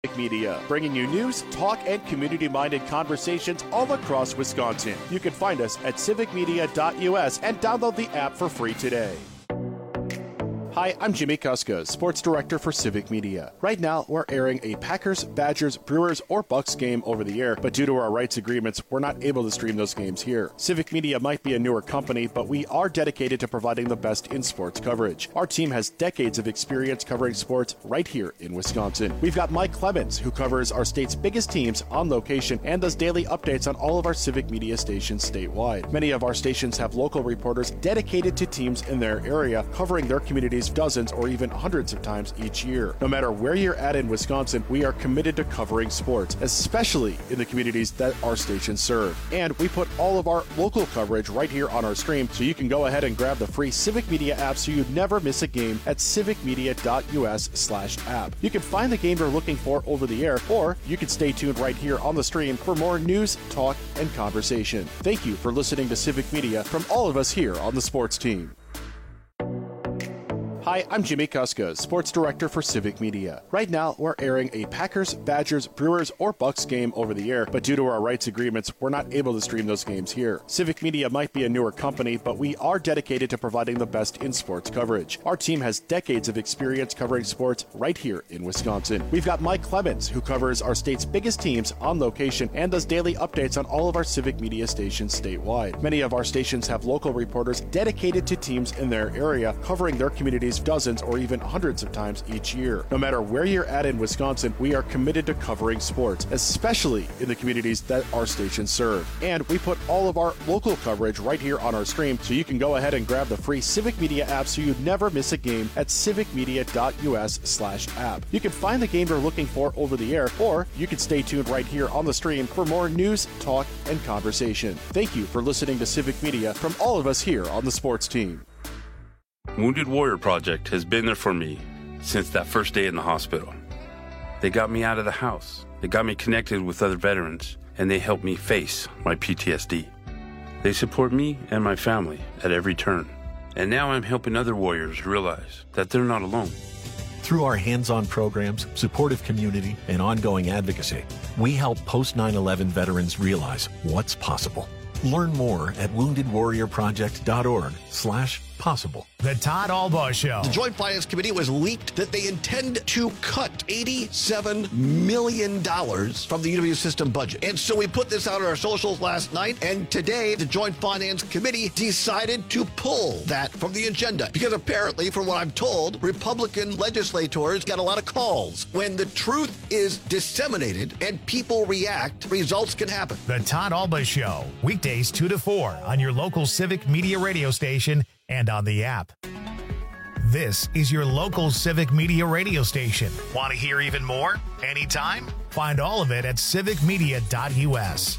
Media, bringing you news, talk, and community-minded conversations all across Wisconsin. You can find us at civicmedia.us and download the app for free today. Hi, I'm Jimmy Kuska, Sports Director for Civic Media. Right now, we're airing a Packers, Badgers, Brewers, or Bucks game over the air, but due to our rights agreements, we're not able to stream those games here. Civic Media might be a newer company, but we are dedicated to providing the best in sports coverage. Our team has decades of experience covering sports right here in Wisconsin. We've got Mike Clemens, who covers our state's biggest teams on location and does daily updates on all of our Civic Media stations statewide. Many of our stations have local reporters dedicated to teams in their area, covering their communities dozens or even hundreds of times each year. No matter where you're at in Wisconsin, we are committed to covering sports, especially in the communities that our stations serve. And we put all of our local coverage right here on our stream, so you can go ahead and grab the free Civic Media app so you never miss a game at civicmedia.us/app. You can find the game you're looking for over the air, or you can stay tuned right here on the stream for more news, talk, and conversation. Thank you for listening to Civic Media from all of us here on the sports team. Hi, I'm Jimmy Kuska, Sports Director for Civic Media. Right now, we're airing a Packers, Badgers, Brewers, or Bucks game over the air, but due to our rights agreements, we're not able to stream those games here. Civic Media might be a newer company, but we are dedicated to providing the best in sports coverage. Our team has decades of experience covering sports right here in Wisconsin. We've got Mike Clemens, who covers our state's biggest teams on location and does daily updates on all of our Civic Media stations statewide. Many of our stations have local reporters dedicated to teams in their area, covering their communities dozens or even hundreds of times each year. No matter where you're at in Wisconsin, we are committed to covering sports, especially in the communities that our stations serve. And we put all of our local coverage right here on our stream, so you can go ahead and grab the free Civic Media app so you never miss a game at civicmedia.us/app. You can find the game you're looking for over the air, or you can stay tuned right here on the stream for more news, talk, and conversation. Thank you for listening to Civic Media from all of us here on the sports team. Wounded Warrior Project has been there for me since that first day in the hospital. They got me out of the house. They got me connected with other veterans, and they helped me face my PTSD. They support me and my family at every turn. And now I'm helping other warriors realize that they're not alone. Through our hands-on programs, supportive community, and ongoing advocacy, we help post-9/11 veterans realize what's possible. Learn more at woundedwarriorproject.org/possible. The Todd Albaugh Show. The Joint Finance Committee was leaked that they intend to cut $87 million from the UW system budget. And so we put this out on our socials last night, and today the Joint Finance Committee decided to pull that from the agenda. Because apparently, from what I'm told, Republican legislators got a lot of calls. When the truth is disseminated and people react, results can happen. The Todd Albaugh Show. Weekdays 2 to 4 on your local Civic Media radio station and on the app. This is your local Civic Media radio station. Want to hear even more? Anytime? Find all of it at civicmedia.us.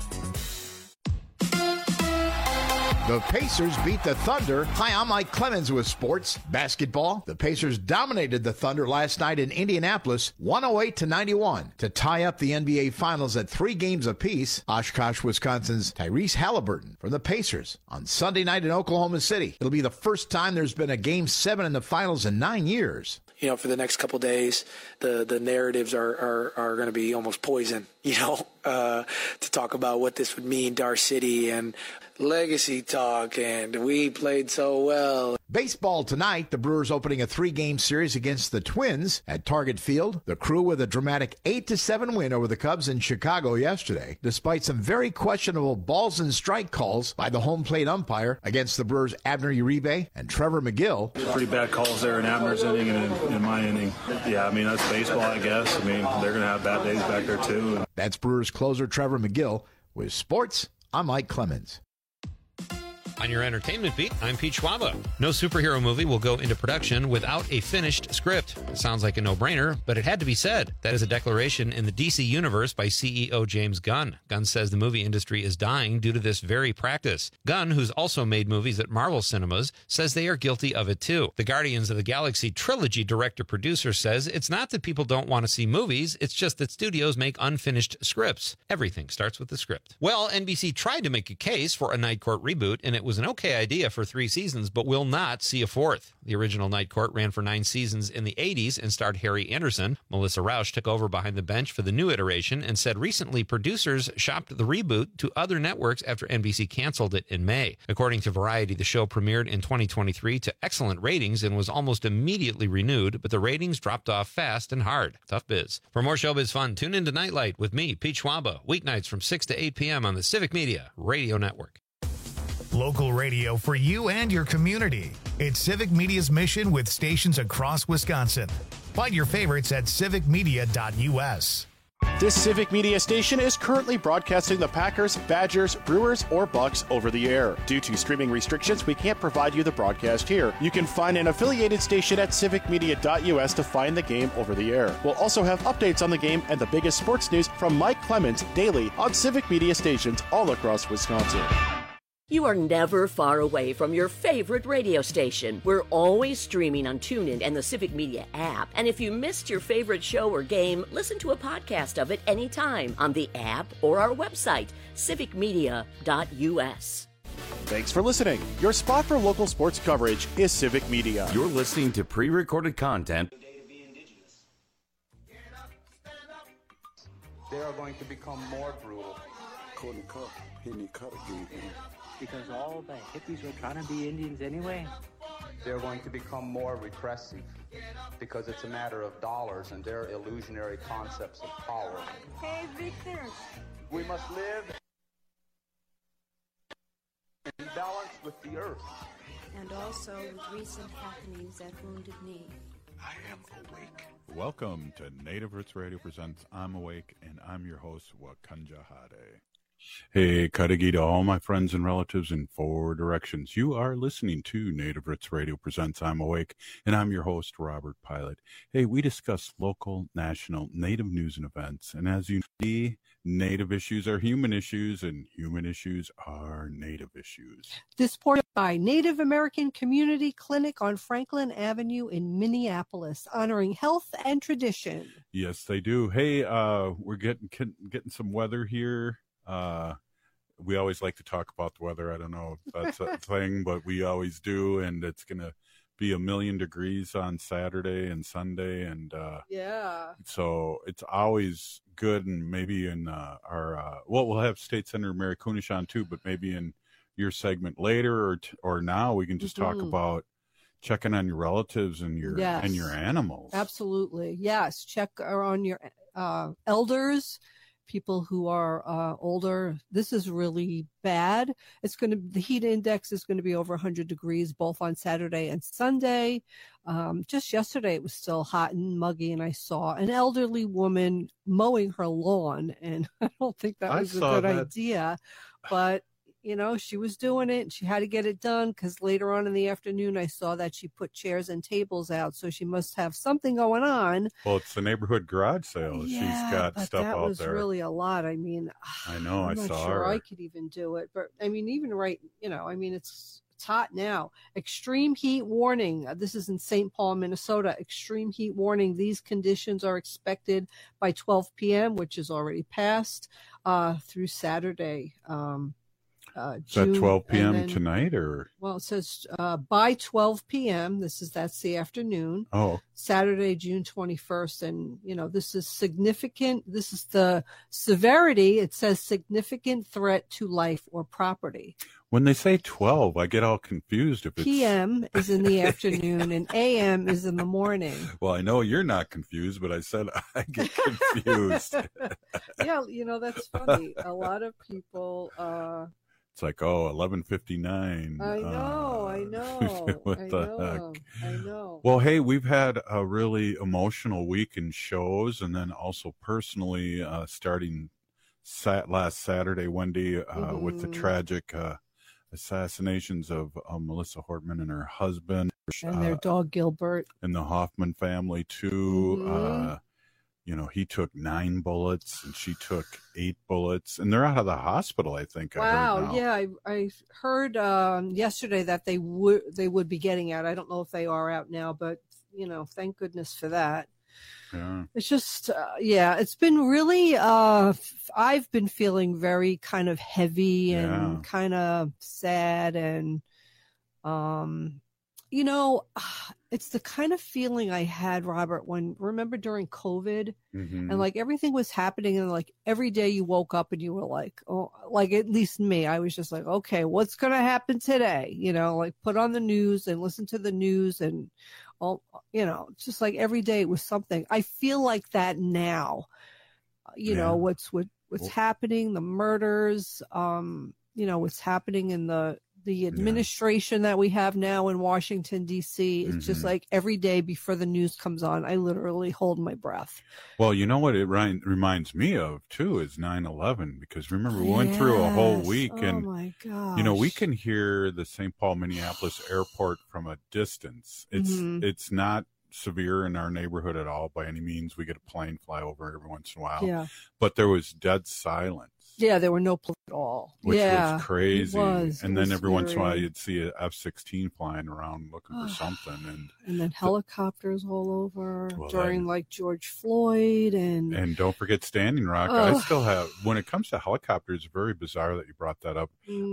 The Pacers beat the Thunder. Hi, I'm Mike Clemens with sports basketball. The Pacers dominated the Thunder last night in Indianapolis, 108-91, to tie up the NBA Finals at 3 games apiece. Oshkosh, Wisconsin's Tyrese Halliburton from the Pacers on Sunday night in Oklahoma City. It'll be the first time there's been a Game 7 in the Finals in 9 years. You know, for the next couple of days, the narratives are going to be almost poison, to talk about what this would mean to our city and legacy talk, and we played so well. Baseball tonight, the Brewers opening a 3-game series against the Twins at Target Field. The Crew with a dramatic 8-7 win over the Cubs in Chicago yesterday, despite some very questionable balls and strike calls by the home plate umpire against the Brewers' Abner Uribe and Trevor McGill. Pretty bad calls there in Abner's inning and in my inning. Yeah, that's baseball, I guess. They're going to have bad days back there, too. That's Brewers closer Trevor McGill. With sports, I'm Mike Clemens. On your entertainment beat, I'm Pete Schwaba. No superhero movie will go into production without a finished script. It sounds like a no-brainer, but it had to be said. That is a declaration in the DC Universe by CEO James Gunn. Gunn says the movie industry is dying due to this very practice. Gunn, who's also made movies at Marvel Cinemas, says they are guilty of it too. The Guardians of the Galaxy trilogy director-producer says it's not that people don't want to see movies, it's just that studios make unfinished scripts. Everything starts with the script. Well, NBC tried to make a case for a Night Court reboot, and it it was an okay idea for 3 seasons, but will not see a 4th. The original Night Court ran for 9 seasons in the 80s and starred Harry Anderson. Melissa Rauch took over behind the bench for the new iteration and said recently producers shopped the reboot to other networks after NBC canceled it in May. According to Variety, the show premiered in 2023 to excellent ratings and was almost immediately renewed, but the ratings dropped off fast and hard. Tough biz. For more showbiz fun, tune into Nightlight with me, Pete Schwaba, weeknights from 6 to 8 p.m. on the Civic Media Radio Network. Local radio for you and your community. It's Civic Media's mission with stations across Wisconsin. Find your favorites at civicmedia.us. This Civic Media station is currently broadcasting the Packers, Badgers, Brewers, or Bucks over the air. Due to streaming restrictions, we can't provide you the broadcast here. You can find an affiliated station at civicmedia.us to find the game over the air. We'll also have updates on the game and the biggest sports news from Mike Clemens daily on Civic Media stations all across Wisconsin. You are never far away from your favorite radio station. We're always streaming on TuneIn and the Civic Media app. And if you missed your favorite show or game, listen to a podcast of it anytime on the app or our website, civicmedia.us. Thanks for listening. Your spot for local sports coverage is Civic Media. You're listening to pre-recorded content. They are going to become more brutal. Couldn't cut. He didn't cut again. Because all the hippies were trying to be Indians anyway. They're going to become more repressive because it's a matter of dollars and their illusionary concepts of power. Hey, Victor. We must live in balance with the earth. And also with recent happenings at Wounded Knee. I am awake. Welcome to Native Roots Radio Presents I'm Awake, and I'm your host, Wakanja Hade. Hey, Kadagi to all my friends and relatives in 4 directions. You are listening to Native Roots Radio Presents I'm Awake, and I'm your host, Robert Pilot. Hey, we discuss local, national, Native news and events, and as you see, Native issues are human issues, and human issues are Native issues. This portion by Native American Community Clinic on Franklin Avenue in Minneapolis, honoring health and tradition. Yes, they do. Hey, we're getting some weather here. We always like to talk about the weather. I don't know if that's a thing, but we always do. And it's going to be 1,000,000 degrees on Saturday and Sunday. And, so it's always good. And maybe in, we'll have State Senator Mary Kunish on too, but maybe in your segment later or now we can just talk about checking on your relatives and your, and your animals. Absolutely. Yes. Check on your, elders, people who are older. This is really bad. The heat index is going to be over 100 degrees both on Saturday and Sunday. Just yesterday it was still hot and muggy, and I saw an elderly woman mowing her lawn, and I don't think that was a good idea, but she was doing it and she had to get it done because later on in the afternoon, I saw that she put chairs and tables out. So she must have something going on. Well, it's the neighborhood garage sale. Yeah, she's got stuff out there. That was really a lot. I mean, I know. I'm I not saw sure her. I could even do it. But I mean, even it's hot now. Extreme heat warning. This is in St. Paul, Minnesota. Extreme heat warning. These conditions are expected by 12 p.m., which is already passed, through Saturday. Is that 12 p.m. tonight or? Well, it says by 12 p.m. That's the afternoon. Oh. Saturday, June 21st. And, this is significant. This is the severity. It says significant threat to life or property. When they say 12, I get all confused. If it's... PM is in the afternoon and AM is in the morning. Well, I know you're not confused, but I said I get confused. Yeah, that's funny. A lot of people... It's like, 11:59. I know. What the heck? I know. Well, hey, we've had a really emotional week in shows, and then also personally, starting last Saturday, Wendy, with the tragic assassinations of Melissa Hortman and her husband. And their dog, Gilbert. And the Hoffman family, too. He took 9 bullets and she took 8 bullets, and they're out of the hospital, I think. Wow. I heard yesterday that they would be getting out. I don't know if they are out now, but thank goodness for that. Yeah. It's just, it's been really, I've been feeling very kind of heavy and kind of sad. And, it's the kind of feeling I had, Robert, remember during COVID and like everything was happening and like every day you woke up and you were like, oh, like at least me, I was just like, okay, what's going to happen today? Like put on the news and listen to the news and all, just like every day it was something. I feel like that now, what's happening, the murders, what's happening in the administration that we have now in Washington, D.C. It's just like every day before the news comes on, I literally hold my breath. Well, you know what it reminds me of, too, is 9/11, because remember, we went through a whole week and, my gosh. We can hear the St. Paul, Minneapolis airport from a distance. It's not severe in our neighborhood at all by any means. We get a plane fly over every once in a while. Yeah. But there was dead silence. Yeah, there were no planes at all. Which was crazy. And then every once in a while you'd see an F-16 flying around looking for something. And then helicopters all over during like George Floyd. And don't forget Standing Rock. I still have, when it comes to helicopters, very bizarre that you brought that up.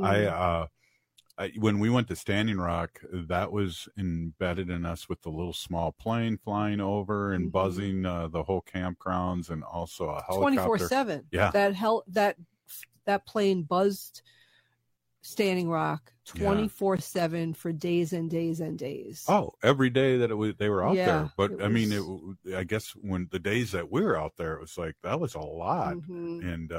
When we went to Standing Rock, that was embedded in us with the little small plane flying over and buzzing the whole campgrounds, and also a helicopter 24/7. Yeah, that plane buzzed Standing Rock 24/7 for days and days and days. Oh, every day that they were out there. But I mean, I guess when the days that we were out there, it was like that was a lot, and.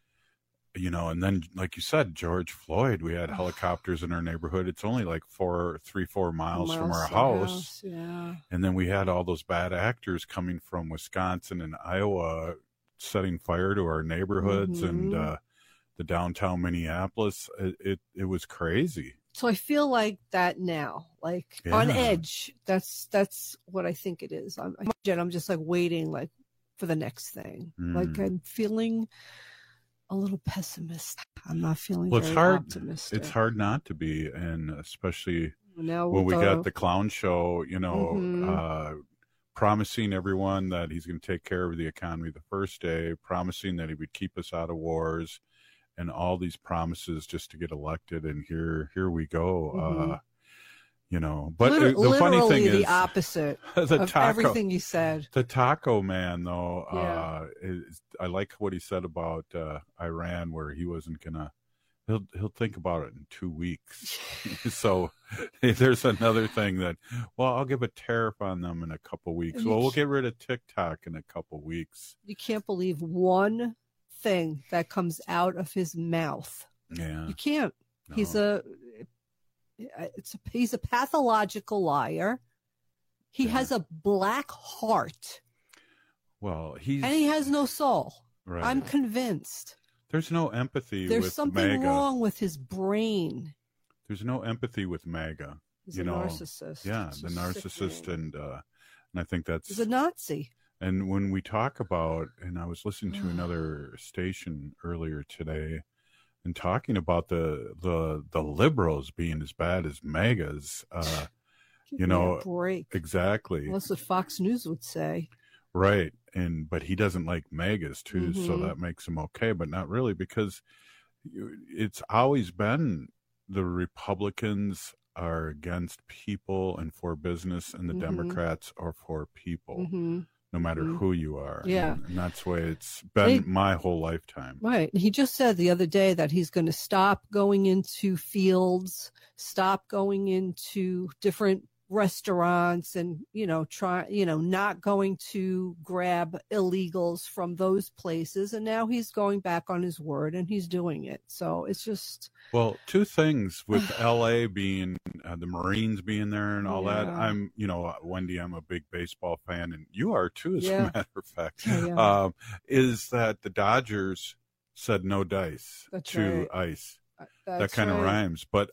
And then, like you said, George Floyd, we had helicopters in our neighborhood. It's only like 4 miles from our house. Yeah. And then we had all those bad actors coming from Wisconsin and Iowa setting fire to our neighborhoods and the downtown Minneapolis. It was crazy. So I feel like that now, like on edge. That's what I think it is. I'm just like waiting like for the next thing. Like I'm feeling a little pessimist. I'm not feeling very optimistic. It's hard not to be, and especially when we got the clown show, promising everyone that he's going to take care of the economy the first day, promising that he would keep us out of wars, and all these promises just to get elected. And here we go. But the funny thing is the opposite of everything you said. The taco man, though, I like what he said about Iran, where he wasn't gonna. He'll think about it in 2 weeks. So there's another thing that. Well, I'll give a tariff on them in a couple weeks. Well, we'll get rid of TikTok in a couple weeks. You can't believe one thing that comes out of his mouth. Yeah, you can't. No. He's a pathological liar. He has a black heart. Well, and he has no soul. Right. I'm convinced. There's no empathy. There's something wrong with his brain. There's no empathy with MAGA. He's a narcissist. Yeah, the narcissist, and I think that's. He's a Nazi. And when we talk about, and I was listening to another station earlier today, and talking about the liberals being as bad as MAGAs, Give me a break. Exactly. Well, that's what Fox News would say. Right. But he doesn't like MAGAs too, so that makes him okay, but not really, because it's always been the Republicans are against people and for business, and the Democrats are for people. No matter who you are. Yeah. And that's the way it's been my whole lifetime. Right. He just said the other day that he's going to stop going into fields, stop going into different restaurants, and, not going to grab illegals from those places. And now he's going back on his word, and he's doing it. So it's just. Well, two things with LA being the Marines being there and all that. I'm, Wendy, I'm a big baseball fan, and you are too, as a matter of fact. Is that the Dodgers said no dice to ice. That kind of rhymes. But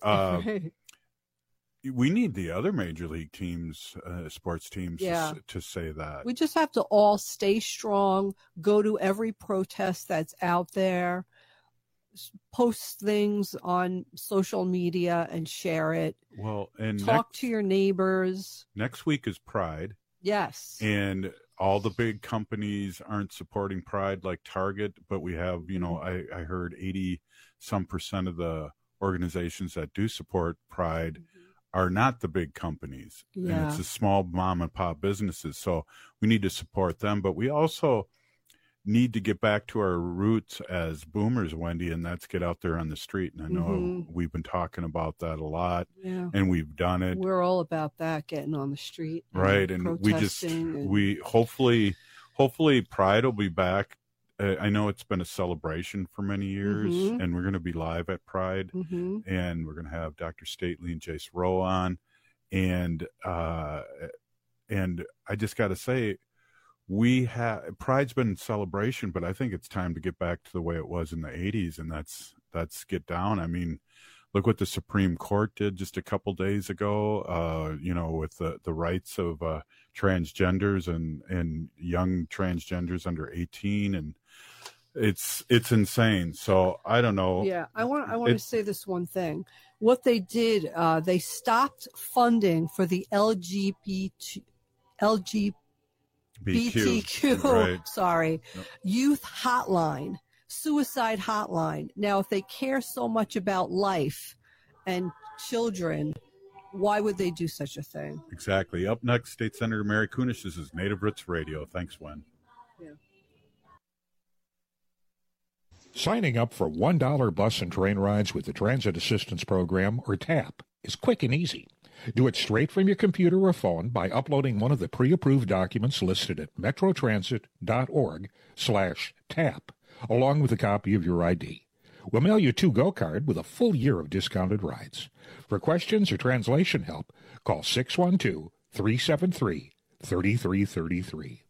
we need the other major league teams, sports teams, to say that. We just have to all stay strong, go to every protest that's out there, post things on social media and share it. Well, and talk to your neighbors. Next week is Pride. Yes. And all the big companies aren't supporting Pride like Target, but we have, I heard 80% of the organizations that do support Pride are not the big companies. Yeah. And it's the small mom and pop businesses. So we need to support them, but we also need to get back to our roots as boomers, Wendy, and that's get out there on the street. And I know we've been talking about that a lot, and we've done it. We're all about that, getting on the street, right? And we hopefully Pride will be back. I know it's been a celebration for many years, and we're going to be live at Pride, and we're going to have Dr. Stately and Jace Rowe on, and I just got to say, Pride's been in celebration, but I think it's time to get back to the way it was in the 80s, and that's get down. I mean, look what the Supreme Court did just a couple days ago, with the rights of transgenders and young transgenders under 18, and it's insane. So I don't know. Yeah, I want to say this one thing. What they did, they stopped funding for the BTQ, right. Youth hotline, suicide hotline. Now, if they care so much about life and children, why would they do such a thing? Exactly. Up next, State Senator Mary Kunesh. This is Native Roots Radio. Thanks, Wen. Yeah. Signing up for $1 bus and train rides with the Transit Assistance Program, or TAP, is quick and easy. Do it straight from your computer or phone by uploading one of the pre-approved documents listed at metrotransit.org/TAP, along with a copy of your ID. We'll mail you a to-go card with a full year of discounted rides. For questions or translation help, call 612-373-3333.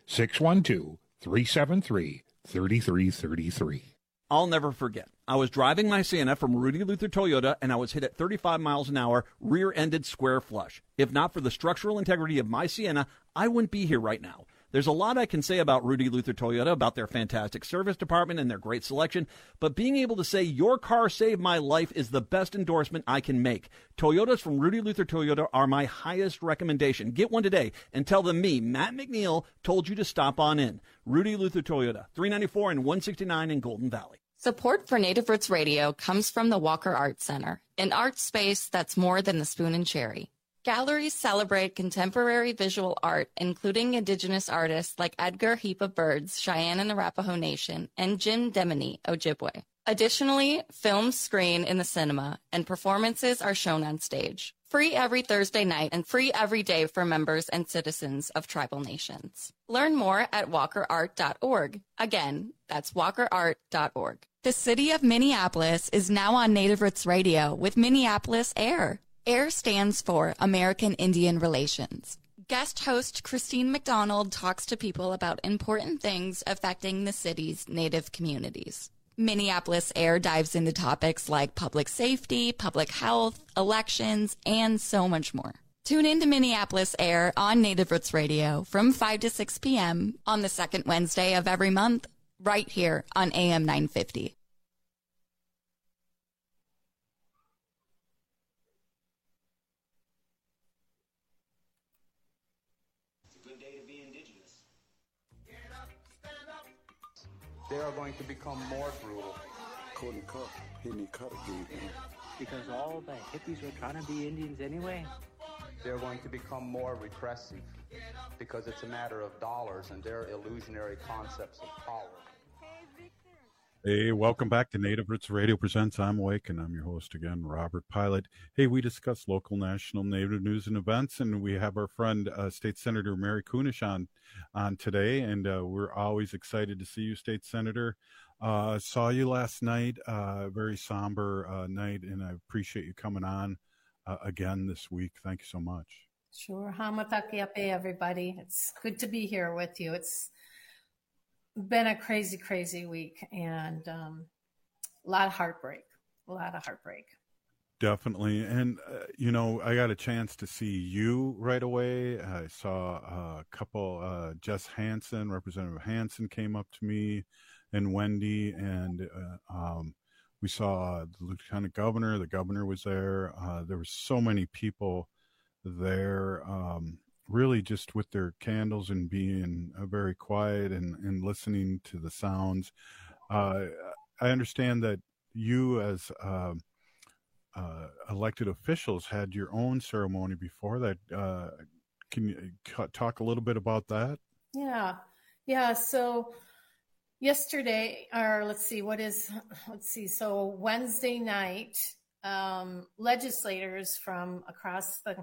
612-373-3333. I'll never forget. I was driving my Sienna from Rudy Luther Toyota, and I was hit at 35 miles an hour, rear-ended square flush. If not for the structural integrity of my Sienna, I wouldn't be here right now. There's a lot I can say about Rudy Luther Toyota, about their fantastic service department and their great selection, but being able to say your car saved my life is the best endorsement I can make. Toyotas from Rudy Luther Toyota are my highest recommendation. Get one today and tell them me, Matt McNeil, told you to stop on in. Rudy Luther Toyota, 394 and 169 in Golden Valley. Support for Native Roots Radio comes from the Walker Art Center, an art space that's more than the spoon and cherry. Galleries celebrate contemporary visual art, including Indigenous artists like Edgar Heap of Birds, Cheyenne and Arapaho Nation, and Jim Demini, Ojibwe. Additionally, films screen in the cinema, and performances are shown on stage. Free every Thursday night and free every day for members and citizens of tribal nations. Learn more at walkerart.org. Again, that's walkerart.org. The city of Minneapolis is now on Native Roots Radio with Minneapolis Air. AIR stands for American Indian Relations. Guest host Christine McDonald talks to people about important things affecting the city's Native communities. Minneapolis Air dives into topics like public safety, public health, elections, and so much more. Tune in to Minneapolis Air on Native Roots Radio from 5 to 6 p.m. on the second Wednesday of every month, right here on AM 950. They are going to become more brutal. Because all the hippies were trying to be Indians anyway. They're going to become more repressive because it's a matter of dollars and their illusionary concepts of power. Hey, welcome back to Native Roots Radio Presents I'm Awake, and I'm your host again, Robert Pilot. Hey, we discuss local, national, Native news and events, and we have our friend, State Senator Mary Kunesh on today, and we're always excited to see you, State Senator. Saw you last night, very somber night, and I appreciate you coming on again this week. Thank you so much. Sure. Hamatakiape, everybody. It's good to be here with you. It's been a crazy, crazy week, and a lot of heartbreak. Definitely. And, I got a chance to see you right away. I saw a couple, Jess Hansen, Representative Hansen came up to me, and Wendy, and we saw the Lieutenant Governor. The governor was there. There were so many people there. really just with their candles and being very quiet and listening to the sounds. I understand that you as elected officials had your own ceremony before that. Can you talk a little bit about that? Yeah. So yesterday, or so Wednesday night, legislators from across the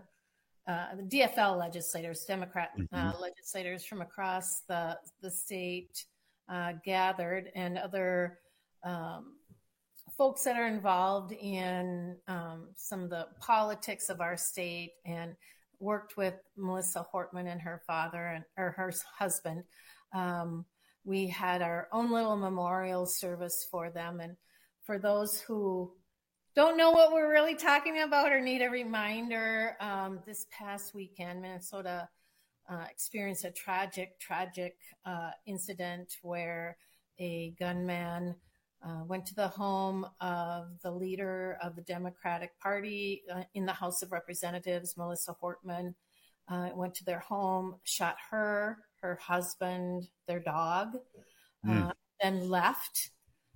DFL legislators, Democrat legislators from across the state gathered, and other folks that are involved in some of the politics of our state, and worked with Melissa Hortman and her father or her husband. We had our own little memorial service for them. And for those who don't know what we're really talking about or need a reminder, this past weekend, Minnesota experienced a tragic incident where a gunman went to the home of the leader of the Democratic Party in the House of Representatives, Melissa Hortman. Went to their home, shot her husband, their dog, then left.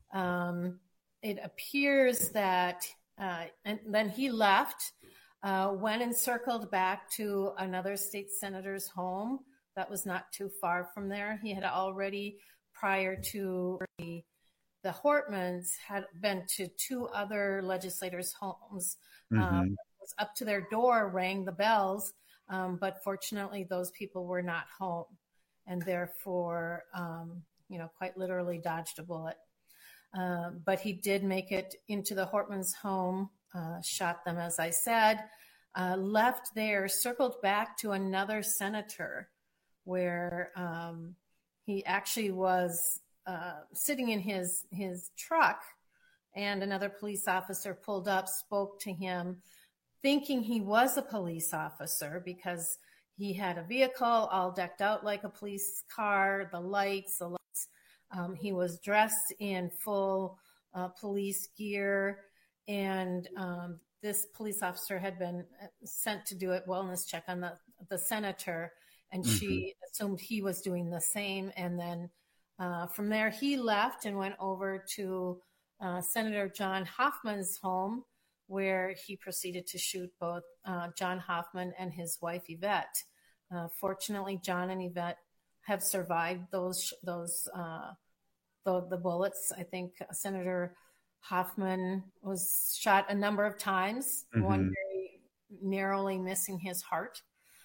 It appears that, and then he left, went and circled back to another state senator's home that was not too far from there. He had already, prior to the Hortmans, had been to two other legislators' homes, was up to their door, rang the bells, but fortunately those people were not home, and therefore, quite literally dodged a bullet. But he did make it into the Hortmans' home, shot them, as I said, left there, circled back to another senator where he actually was sitting in his truck, and another police officer pulled up, spoke to him, thinking he was a police officer because he had a vehicle all decked out like a police car, the lights. He was dressed in full police gear, and this police officer had been sent to do a wellness check on the senator, and she assumed he was doing the same. And then from there, he left and went over to Senator John Hoffman's home, where he proceeded to shoot both John Hoffman and his wife, Yvette. Fortunately, John and Yvette have survived the bullets. I think Senator Hoffman was shot a number of times, one very narrowly missing his heart.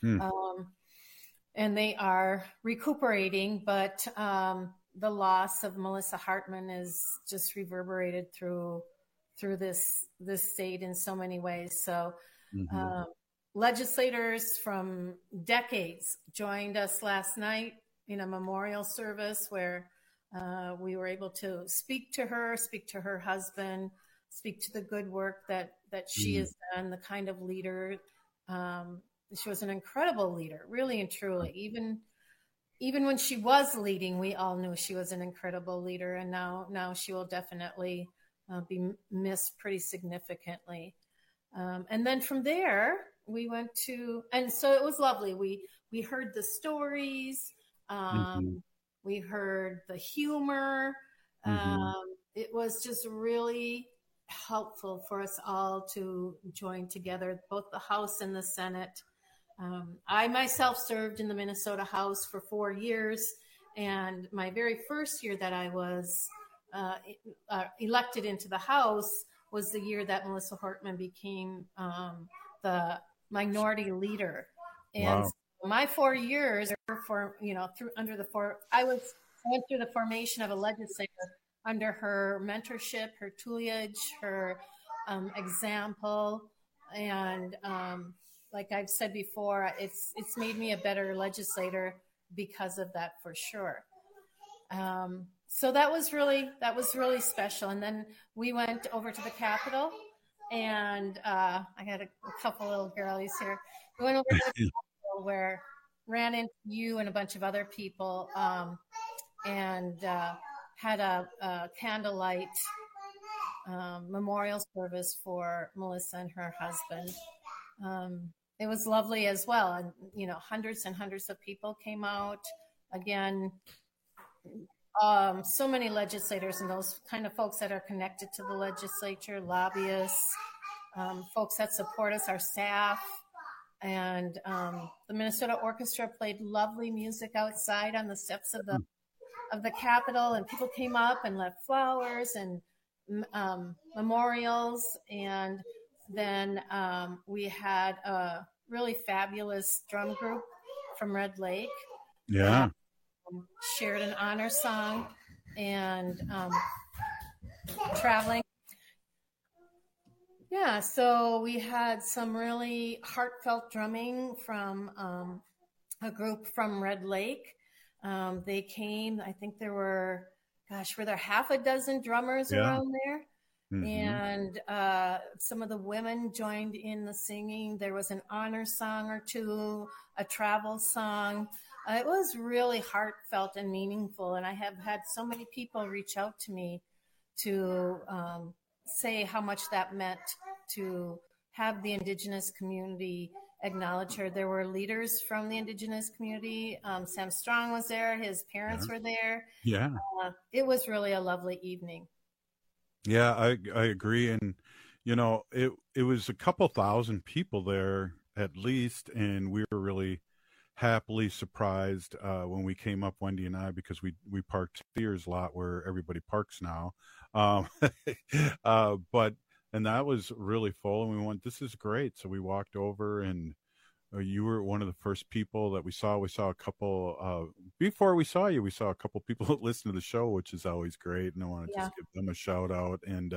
And they are recuperating, but the loss of Melissa Hortman is just reverberated through this state in so many ways. So legislators from decades joined us last night in a memorial service where we were able to speak to her husband, speak to the good work that she has done, the kind of leader. She was an incredible leader, really and truly. Even when she was leading, we all knew she was an incredible leader, and now she will definitely be missed pretty significantly. And then from there, we went to, and so it was lovely. We heard the stories. We heard the humor. It was just really helpful for us all to join together, both the House and the Senate. I myself served in the Minnesota House for 4 years, and my very first year that I was elected into the House was the year that Melissa Hortman became the minority leader. And so my 4 years I went through the formation of a legislature under her mentorship, her tutelage, her example, and like I've said before, it's made me a better legislator because of that, for sure. So that was really special. And then we went over to the Capitol, and I got a couple little girlies here. We went over to the Capitol, where ran into you and a bunch of other people, and had a candlelight memorial service for Melissa and her husband. it was lovely as well. And, you know, hundreds and hundreds of people came out. Again, so many legislators and those kind of folks that are connected to the legislature, lobbyists, folks that support us, our staff. And the Minnesota Orchestra played lovely music outside on the steps of the Capitol, and people came up and left flowers and memorials. And then we had a really fabulous drum group from Red Lake. Yeah. Shared an honor song and traveling. Yeah, so we had some really heartfelt drumming from a group from Red Lake. They came, I think there were there half a dozen drummers around there? Mm-hmm. And some of the women joined in the singing. There was an honor song or two, a travel song. It was really heartfelt and meaningful. And I have had so many people reach out to me to say how much that meant to have the Indigenous community acknowledge her. There were leaders from the Indigenous community. Sam Strong was there. His parents were there. Yeah. It was really a lovely evening. Yeah, I agree. And, you know, it was a couple thousand people there at least. And we were really happily surprised when we came up, Wendy and I, because we parked Sears lot where everybody parks now. And that was really full, and we went, this is great. So we walked over, and you were one of the first people that we saw. We saw a couple, before we saw you, we saw a couple people that listen to the show, which is always great. And I want to just give them a shout out. And,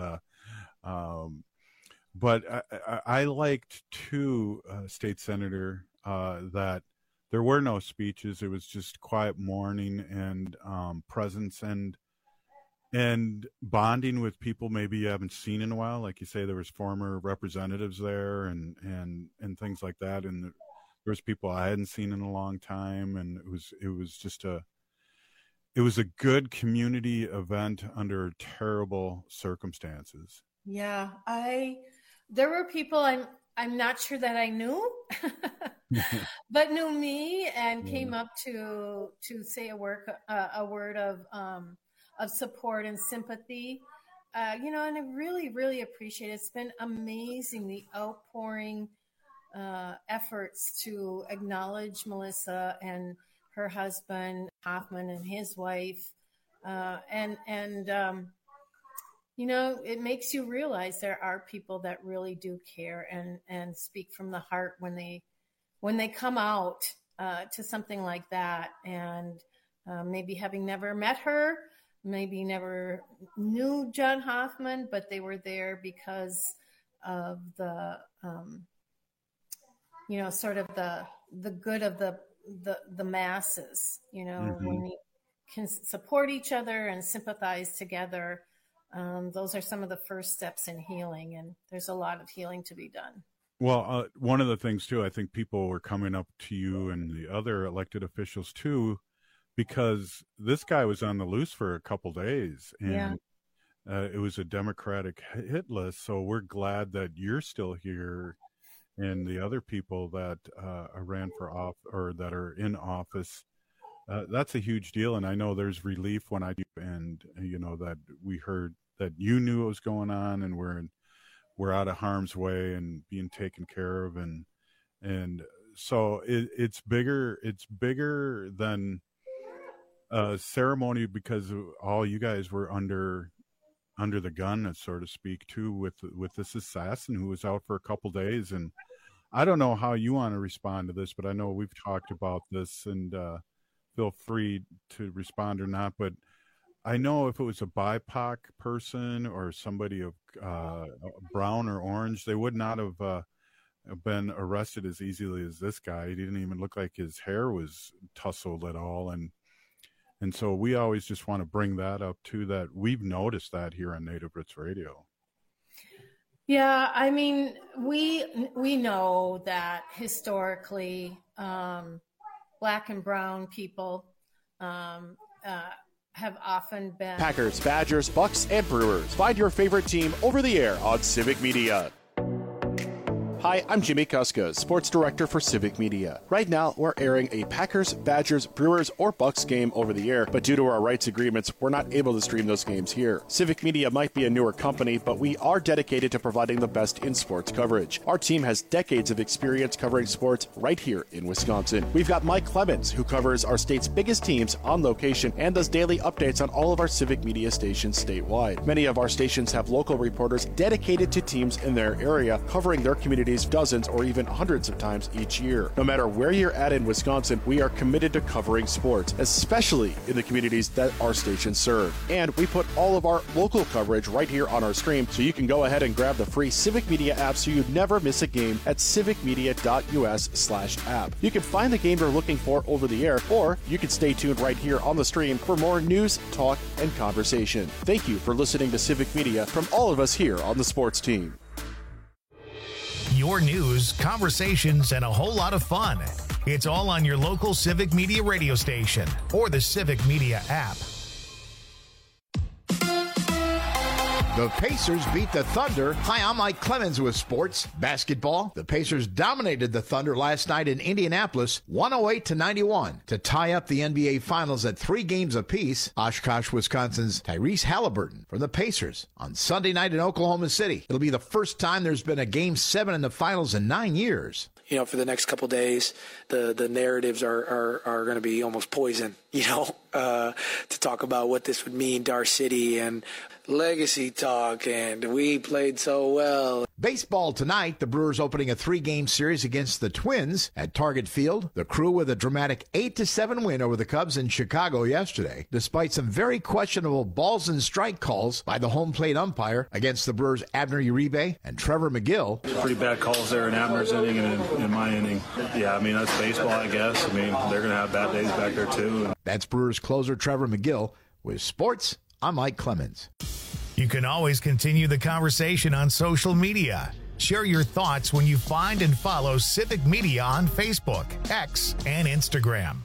but I liked too, State Senator, that there were no speeches. It was just quiet mourning and presence and bonding with people maybe you haven't seen in a while. Like you say, there was former representatives there and things like that. And there was people I hadn't seen in a long time. And it was just a good community event under terrible circumstances. Yeah. There were people I'm not sure that I knew, but knew me and came up to say a word of support and sympathy, you know, and I really, really appreciate it. It's been amazing, the outpouring efforts to acknowledge Melissa and her husband, Hoffman, and his wife. You know, it makes you realize there are people that really do care and speak from the heart when they come out to something like that. And maybe having never met her, maybe never knew John Hoffman, but they were there because of the, you know, sort of the good of the masses, you know, when we can support each other and sympathize together. Those are some of the first steps in healing, and there's a lot of healing to be done. Well, one of the things too, I think people were coming up to you and the other elected officials too, because this guy was on the loose for a couple days, and it was a Democratic hit list. So we're glad that you're still here, and the other people that ran for office or that are in office. That's a huge deal, and I know there's relief when I do, and you know that we heard that you knew what was going on, and we're out of harm's way and being taken care of, and so it's bigger than ceremony, because all you guys were under the gun, so to speak, too, with this assassin who was out for a couple days. And I don't know how you want to respond to this, but I know we've talked about this, and feel free to respond or not. But I know if it was a BIPOC person or somebody of brown or orange, they would not have been arrested as easily as this guy. He didn't even look like his hair was tousled at all, and so we always just want to bring that up too, that we've noticed that here on Native Roots Radio. Yeah, I mean, we know that historically, Black and brown people have often been Packers, Badgers, Bucks, and Brewers. Find your favorite team over the air on Civic Media. Hi, I'm Jimmy Kuska, Sports Director for Civic Media. Right now, we're airing a Packers, Badgers, Brewers, or Bucks game over the air, but due to our rights agreements, we're not able to stream those games here. Civic Media might be a newer company, but we are dedicated to providing the best in sports coverage. Our team has decades of experience covering sports right here in Wisconsin. We've got Mike Clemens, who covers our state's biggest teams on location and does daily updates on all of our Civic Media stations statewide. Many of our stations have local reporters dedicated to teams in their area, covering their communities dozens or even hundreds of times each year. No matter where you're at in Wisconsin, we are committed to covering sports, especially in the communities that our stations serve. And we put all of our local coverage right here on our stream, so you can go ahead and grab the free Civic Media app so you never miss a game at civicmedia.us/app. You can find the game you're looking for over the air, or you can stay tuned right here on the stream for more news, talk, and conversation. Thank you for listening to Civic Media from all of us here on the sports team. Your news, conversations, and a whole lot of fun. It's all on your local Civic Media radio station or the Civic Media app. The Pacers beat the Thunder. Hi, I'm Mike Clemens with sports. Basketball. The Pacers dominated the Thunder last night in Indianapolis, 108-91, to tie up the NBA Finals at 3 games apiece. Oshkosh, Wisconsin's Tyrese Halliburton from the Pacers on Sunday night in Oklahoma City. It'll be the first time there's been a Game 7 in the Finals in 9 years. You know, for the next couple of days, the narratives are going to be almost poison, to talk about what this would mean to our city and legacy talk, and we played so well. Baseball tonight, the Brewers opening a 3-game series against the Twins at Target Field. The Crew with a dramatic 8-7 win over the Cubs in Chicago yesterday, despite some very questionable balls and strike calls by the home plate umpire against the Brewers' Abner Uribe and Trevor McGill. Pretty bad calls there in Abner's inning and in my inning. Yeah, I mean, that's baseball, I guess. I mean, they're going to have bad days back there, too. That's Brewers closer Trevor McGill. With sports, I'm Mike Clemens. You can always continue the conversation on social media. Share your thoughts when you find and follow Civic Media on Facebook, X, and Instagram.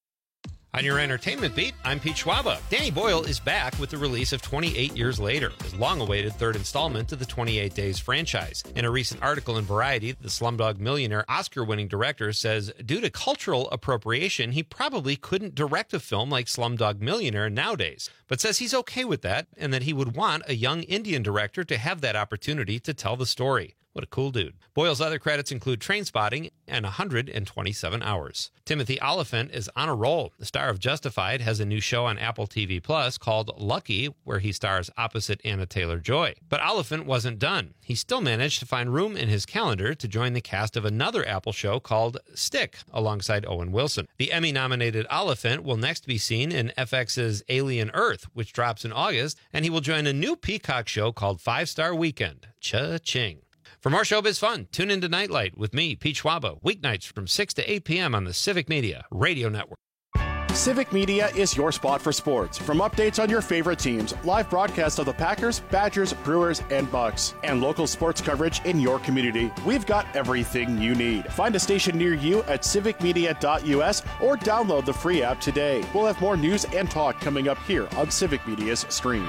On your entertainment beat, I'm Pete Schwaba. Danny Boyle is back with the release of 28 Years Later, his long-awaited third installment to the 28 Days franchise. In a recent article in Variety, the Slumdog Millionaire Oscar-winning director says due to cultural appropriation, he probably couldn't direct a film like Slumdog Millionaire nowadays, but says he's okay with that and that he would want a young Indian director to have that opportunity to tell the story. What a cool dude. Boyle's other credits include Trainspotting and 127 Hours. Timothy Olyphant is on a roll. The star of Justified has a new show on Apple TV Plus called Lucky, where he stars opposite Anna Taylor-Joy. But Olyphant wasn't done. He still managed to find room in his calendar to join the cast of another Apple show called Stick, alongside Owen Wilson. The Emmy-nominated Olyphant will next be seen in FX's Alien Earth, which drops in August, and he will join a new Peacock show called 5-Star Weekend. Cha-ching. For more showbiz fun, tune into Nightlight with me, Pete Schwaba, weeknights from 6 to 8 p.m. on the Civic Media Radio Network. Civic Media is your spot for sports. From updates on your favorite teams, live broadcasts of the Packers, Badgers, Brewers, and Bucks, and local sports coverage in your community, we've got everything you need. Find a station near you at civicmedia.us or download the free app today. We'll have more news and talk coming up here on Civic Media's stream.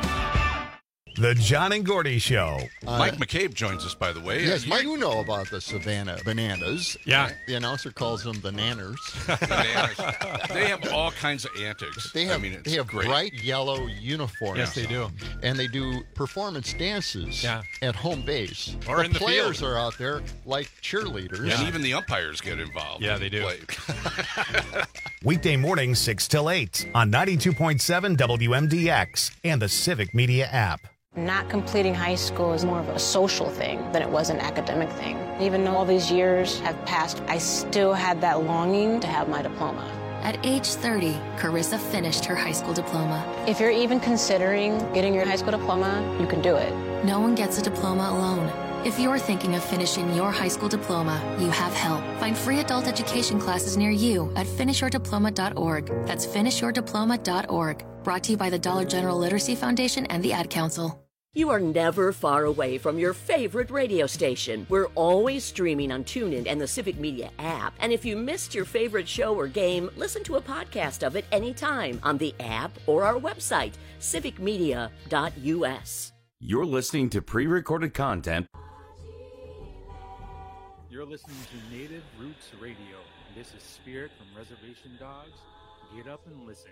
The John and Gordy Show. Mike McCabe joins us, by the way. Yes, Mike, you know about the Savannah Bananas. Yeah. The announcer calls them bananas. Bananas. They have all kinds of antics. They have, it's they have great. bright yellow uniforms. Yes, they do. And they do performance dances at home base. Or in the players field. are out there like cheerleaders. And even the umpires get involved. Yeah, they do. Weekday mornings 6 till 8 on 92.7 WMDX and the Civic Media app. Not completing high school is more of a social thing than it was an academic thing. Even though all these years have passed, I still had that longing to have my diploma. At age 30, Carissa finished her high school diploma. If you're even considering getting your high school diploma, you can do it. No one gets a diploma alone. If you're thinking of finishing your high school diploma, you have help. Find free adult education classes near you at finishyourdiploma.org. That's finishyourdiploma.org. Brought to you by the Dollar General Literacy Foundation and the Ad Council. You are never far away from your favorite radio station. We're always streaming on TuneIn and the Civic Media app. And if you missed your favorite show or game, listen to a podcast of it anytime on the app or our website, civicmedia.us. You're listening to pre-recorded content. You're listening to Native Roots Radio. This is Spirit from Reservation Dogs. Get up and listen.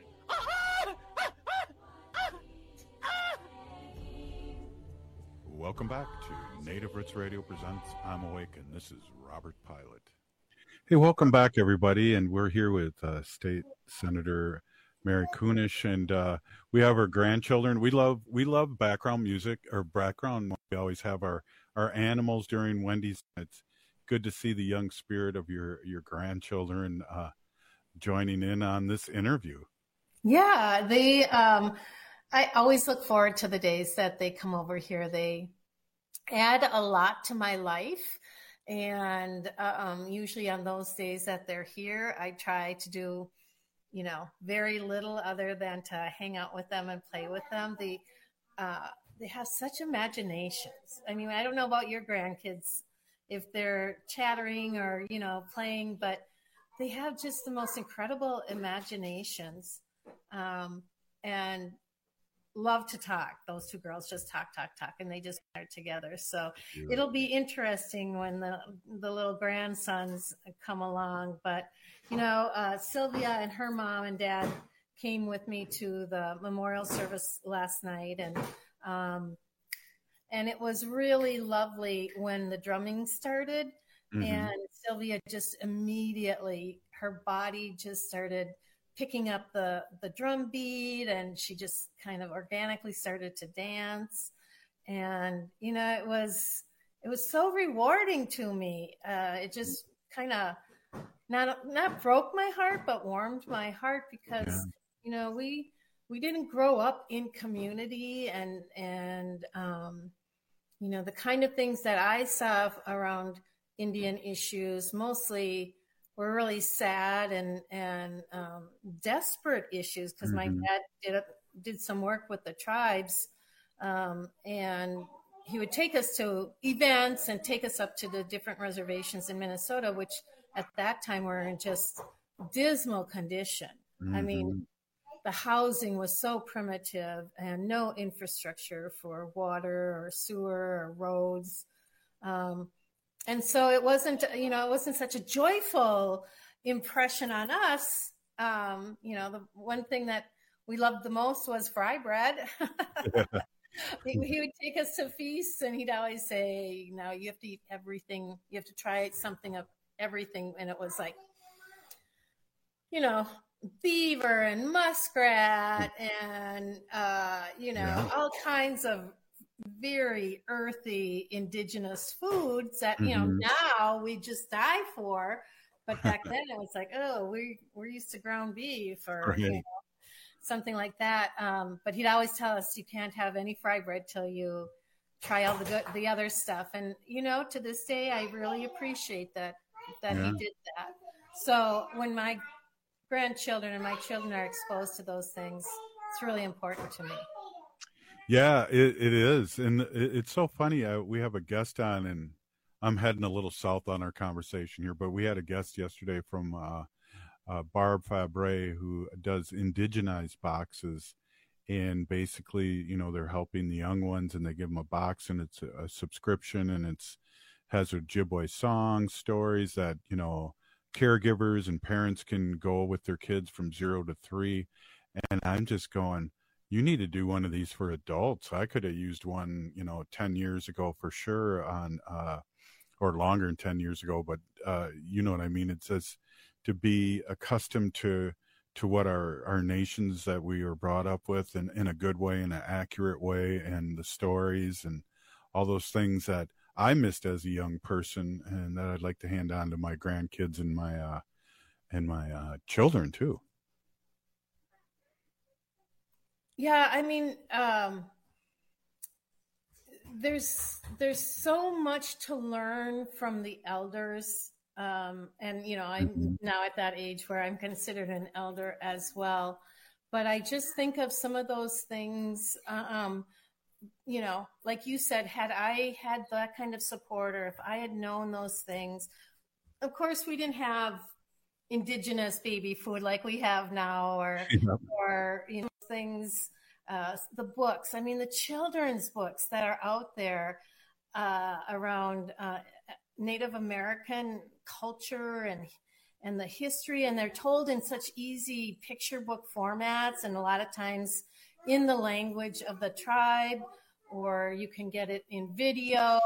Welcome back to Native Roots Radio presents I'm Awake, and this is Robert Pilot. Hey, welcome back, everybody, and we're here with State Senator Mary Kunesh, and we have our grandchildren. We love background music or background. We always have our animals during Wendy's. It's good to see the young spirit of your grandchildren joining in on this interview. Yeah, they. I always look forward to the days that they come over here. They add a lot to my life. And usually on those days that they're here, I try to do, very little other than to hang out with them and play with them. They have such imaginations. I mean, I don't know about your grandkids, if they're chattering or, playing, but they have just the most incredible imaginations. And love to talk. Those two girls just talk, and they just are together. So it'll be interesting when the little grandsons come along. But, Sylvia and her mom and dad came with me to the memorial service last night. And it was really lovely when the drumming started. Mm-hmm. And Sylvia just immediately, her body just started picking up the drum beat, and she just kind of organically started to dance. And, it was so rewarding to me. It just kind of not broke my heart, but warmed my heart because, we didn't grow up in community and the kind of things that I saw around Indian issues mostly were really sad and desperate issues because my dad did some work with the tribes, and he would take us to events and take us up to the different reservations in Minnesota, which at that time were in just dismal condition. Mm-hmm. I mean, the housing was so primitive and no infrastructure for water or sewer or roads. And so it wasn't such a joyful impression on us. The one thing that we loved the most was fry bread. He would take us to feasts and he'd always say, you have to eat everything. You have to try something of everything. And it was like, beaver and muskrat and, all kinds of very earthy indigenous foods that now we just die for, but back then it was like, oh, we're used to ground beef or something like that. But he'd always tell us you can't have any fry bread till you try all the other stuff. And to this day I really appreciate that he did that. So when my grandchildren and my children are exposed to those things, it's really important to me. Yeah, it is. And it's so funny. We have a guest on, and I'm heading a little south on our conversation here, but we had a guest yesterday from Barb Fabre, who does indigenized boxes. And basically, they're helping the young ones, and they give them a box, and it's a subscription, and has Ojibwe songs, stories that, caregivers and parents can go with their kids from 0 to 3. And I'm just going, you need to do one of these for adults. I could have used one, 10 years ago for sure on, or longer than 10 years ago, but you know what I mean? It says to be accustomed to what our nations that we were brought up with in a good way, in an accurate way, and the stories and all those things that I missed as a young person, and that I'd like to hand on to my grandkids and my children too. Yeah, I mean, there's so much to learn from the elders, and I'm now at that age where I'm considered an elder as well. But I just think of some of those things, like you said, had I had that kind of support, or if I had known those things, of course we didn't have indigenous baby food like we have now, or things, the books. I mean, the children's books that are out there around Native American culture and the history, and they're told in such easy picture book formats, and a lot of times in the language of the tribe, or you can get it in video.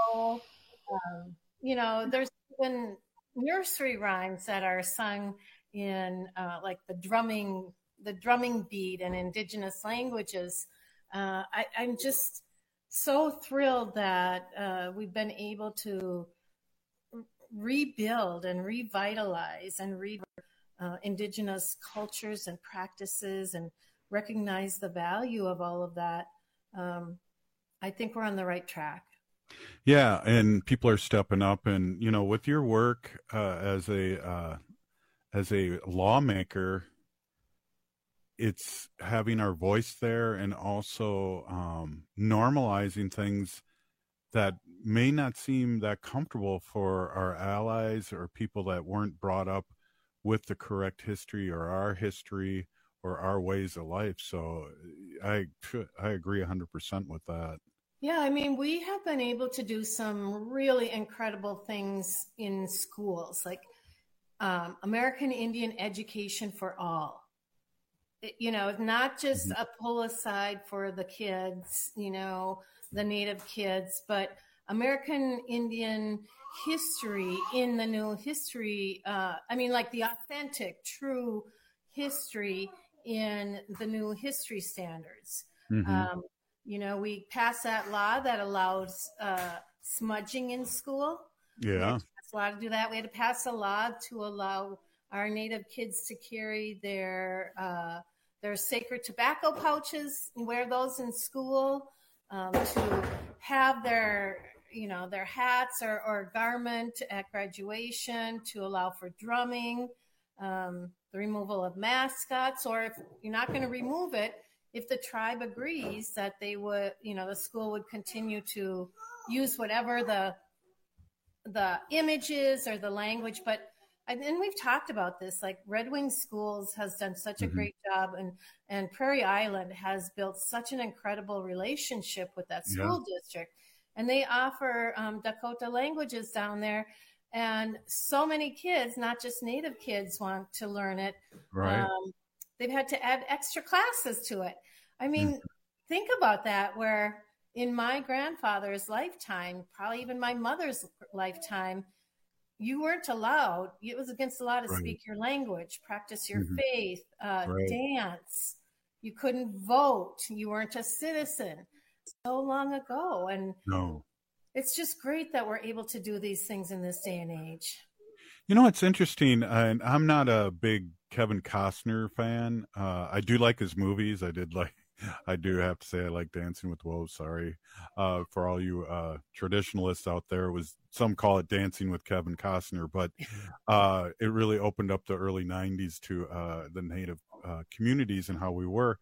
There's even nursery rhymes that are sung in like the drumming beat and indigenous languages. I'm just so thrilled that we've been able to rebuild and revitalize and indigenous cultures and practices and recognize the value of all of that. I think we're on the right track. Yeah, and people are stepping up, and with your work as a lawmaker, it's having our voice there, and also normalizing things that may not seem that comfortable for our allies or people that weren't brought up with the correct history or our history or our ways of life. So I agree 100% with that. Yeah, I mean, we have been able to do some really incredible things in schools, like American Indian education for all. Not just a pull aside for the kids, the Native kids, but American Indian history in the new history. Like the authentic, true history in the new history standards. Mm-hmm. We passed that law that allows smudging in school. Yeah. We had to pass a law to do that. We had to pass a law to allow our Native kids to carry their sacred tobacco pouches and wear those in school, to have their hats or garment at graduation, to allow for drumming, the removal of mascots, or if you're not going to remove it, if the tribe agrees that they would, the school would continue to use whatever the images or the language. And we've talked about this, like Red Wing Schools has done such a great job, and Prairie Island has built such an incredible relationship with that school district. And they offer Dakota languages down there. And so many kids, not just Native kids, want to learn it. Right. They've had to add extra classes to it. I mean, think about that, where in my grandfather's lifetime, probably even my mother's lifetime, you weren't allowed. It was against the law to speak your language, practice your faith, dance. You couldn't vote. You weren't a citizen. So long ago. And it's just great that we're able to do these things in this day and age. It's interesting, and I'm not a big Kevin Costner fan. I do like his movies. I do have to say I like Dancing with Wolves. Sorry for all you traditionalists out there. Some call it Dancing with Kevin Costner, but it really opened up the early 90s to the Native communities and how we were.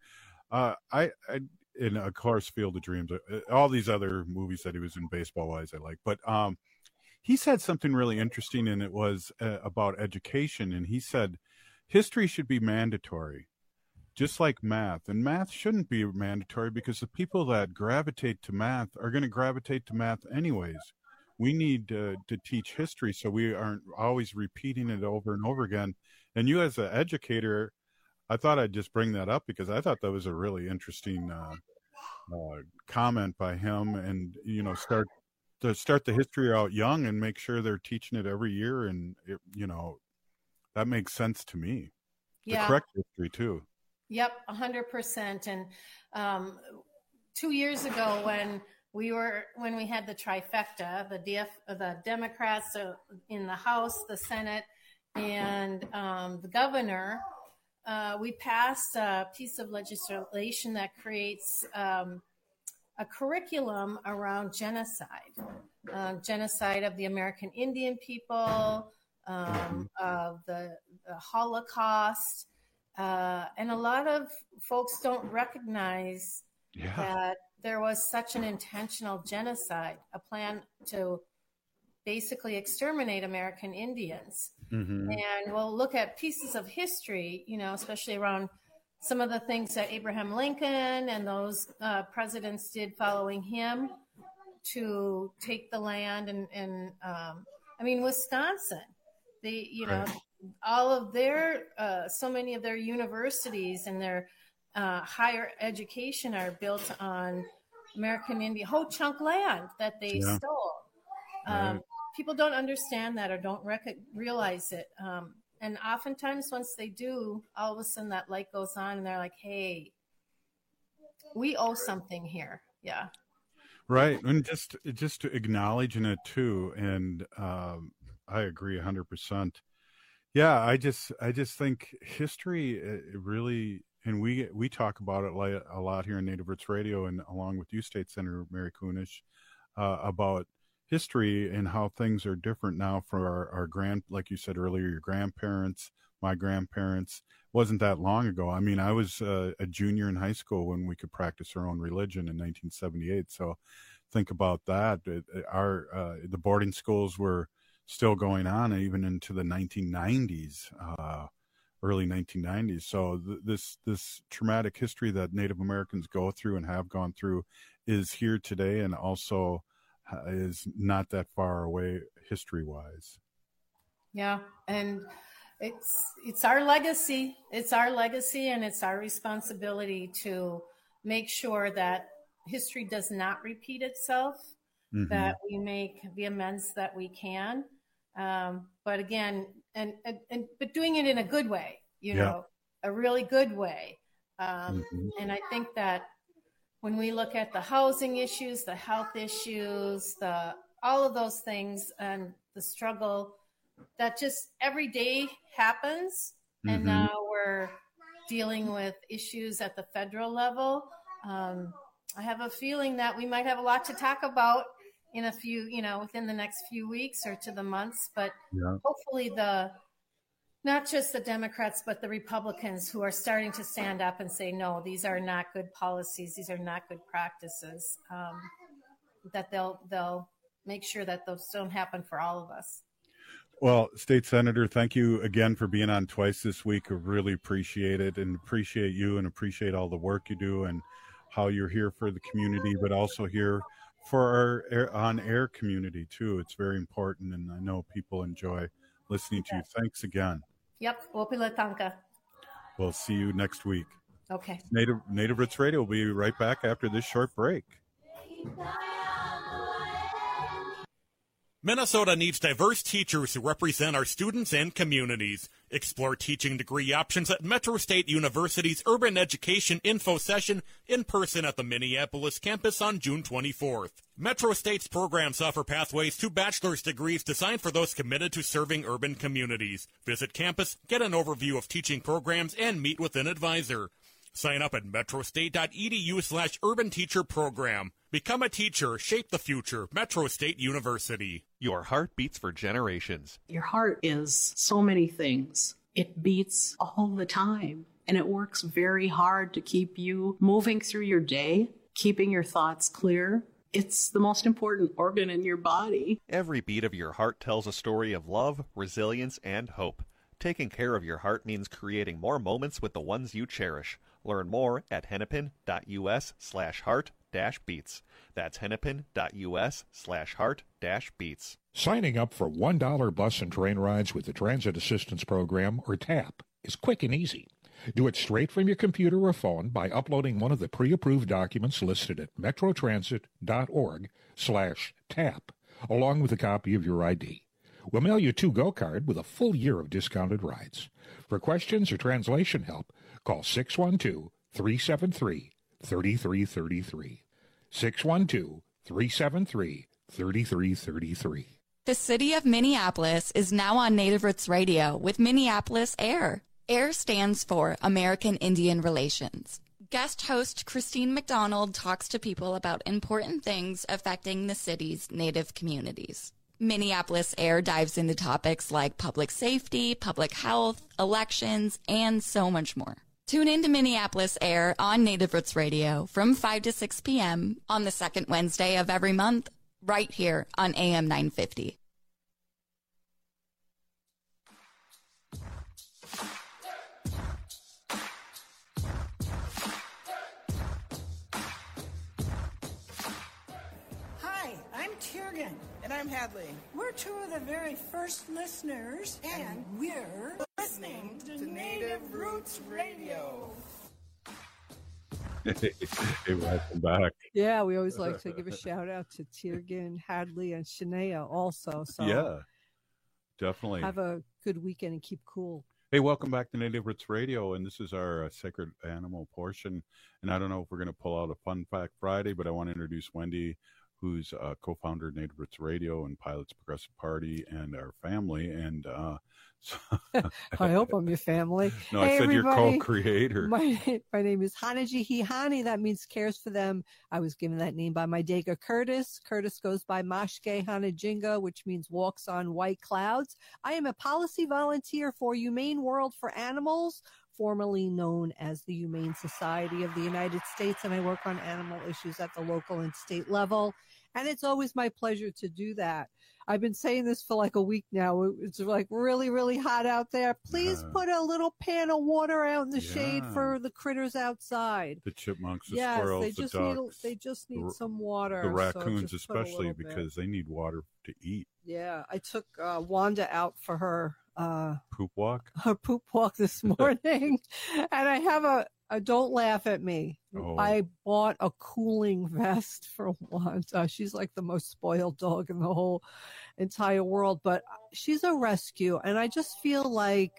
And of course, Field of Dreams, all these other movies that he was in baseball-wise I like. But he said something really interesting, and it was about education. And he said, history should be mandatory, just like math. And math shouldn't be mandatory because the people that gravitate to math are going to gravitate to math anyways. We need to teach history so we aren't always repeating it over and over again. And you as an educator, I thought I'd just bring that up because I thought that was a really interesting comment by him. And, start the history out young and make sure they're teaching it every year. And, that makes sense to me. Yeah. The correct history, too. Yep, 100%. And 2 years ago when we had the trifecta, the Democrats in the House, the Senate, and the governor, we passed a piece of legislation that creates a curriculum around genocide of the American Indian people, of the Holocaust. And a lot of folks don't recognize that there was such an intentional genocide, a plan to basically exterminate American Indians. Mm-hmm. And we'll look at pieces of history, especially around some of the things that Abraham Lincoln and those presidents did following him to take the land and I mean, Wisconsin, all of their, so many of their universities and their higher education are built on American Indian, whole chunk land that they stole. Right. People don't understand that or don't realize it. And oftentimes once they do, all of a sudden that light goes on and they're like, hey, we owe something here. Yeah. Right. And just to acknowledging it too. And I agree 100%. Yeah. I just think history it really, and we talk about it a lot here in Native Roots Radio and along with you, State Senator Mary Kunesh, about history and how things are different now for our like you said earlier, your grandparents, my grandparents. Wasn't that long ago. I mean, I was a junior in high school when we could practice our own religion in 1978. So think about that. The boarding schools were still going on even into the 1990s, early 1990s. So this traumatic history that Native Americans go through and have gone through is here today, and also is not that far away history-wise. Yeah, and it's our legacy. It's our legacy, and it's our responsibility to make sure that history does not repeat itself, that we make the amends that we can. But again, but doing it in a good way, a really good way. And I think that when we look at the housing issues, the health issues, all of those things, and the struggle that just every day happens, and now we're dealing with issues at the federal level. I have a feeling that we might have a lot to talk about in a few, within the next few weeks or to the months, but hopefully not just the Democrats, but the Republicans who are starting to stand up and say, no, these are not good policies. These are not good practices, that they'll make sure that those don't happen for all of us. Well, State Senator, thank you again for being on twice this week. I really appreciate it, and appreciate you, and appreciate all the work you do and how you're here for the community, but also here for our on-air community too. It's very important, and I know people enjoy listening to you. Thanks again. Yep. Wopilatanka. We'll see you next week. Okay. Native Roots Radio will be right back after this short break. Minnesota needs diverse teachers who represent our students and communities. Explore teaching degree options at Metro State University's Urban Education Info Session in person at the Minneapolis campus on June 24th. Metro State's programs offer pathways to bachelor's degrees designed for those committed to serving urban communities. Visit campus, get an overview of teaching programs, and meet with an advisor. Sign up at metrostate.edu/urban teacher program. Become a teacher, shape the future. Metro State University. Your heart beats for generations. Your heart is so many things. It beats all the time, and it works very hard to keep you moving through your day, keeping your thoughts clear. It's the most important organ in your body. Every beat of your heart tells a story of love, resilience, and hope. Taking care of your heart means creating more moments with the ones you cherish. Learn more at hennepin.us/heart-beats. That's hennepin.us/heart-beats. Signing up for $1 bus and train rides with the Transit Assistance Program, or TAP, is quick and easy. Do it straight from your computer or phone by uploading one of the pre-approved documents listed at metrotransit.org/TAP, along with a copy of your ID. We'll mail you a to-go card with a full year of discounted rides. For questions or translation help, call 612-373-3333. 612-373-3333. The city of Minneapolis is now on Native Roots Radio with Minneapolis AIR. AIR stands for American Indian Relations. Guest host Christine McDonald talks to people about important things affecting the city's Native communities. Minneapolis AIR dives into topics like public safety, public health, elections, and so much more. Tune in to Minneapolis AIR on Native Roots Radio from 5 to 6 p.m. on the second Wednesday of every month, right here on AM 950. Tiergan. And I'm Hadley. We're two of the very first listeners, and we're listening to Native Roots Radio. Hey, welcome back. Yeah, we always like to give a shout out to Tiergan, Hadley, and Shania also. So yeah, definitely. Have a good weekend and keep cool. Hey, welcome back to Native Roots Radio, and this is our sacred animal portion. And I don't know if we're going to pull out a Fun Fact Friday, but I want to introduce Wendy, who's co-founder of Native Roots Radio and Pilots Progressive Party, and our family. And I hope I'm your family. No, hey, I said everybody. You're co-creator. My name is Hanaji Hihani. That means cares for them. I was given that name by my Dega Curtis. Curtis goes by Mashke Hanajinga, which means walks on white clouds. I am a policy volunteer for Humane World for Animals, formerly known as the Humane Society of the United States, and I work on animal issues at the local and state level. And it's always my pleasure to do that. I've been saying this for like a week now. It's like really, really hot out there. Please put a little pan of water out in the shade for the critters outside. The chipmunks, the yes, squirrels, they just the ducks. They just need some water. The raccoons, so especially, because they need water to eat. Yeah, I took Wanda out for her poop walk. Her poop walk this morning, and I have don't laugh at me. Oh. I bought a cooling vest for Wanda. She's like the most spoiled dog in the whole entire world, but she's a rescue. And I just feel like,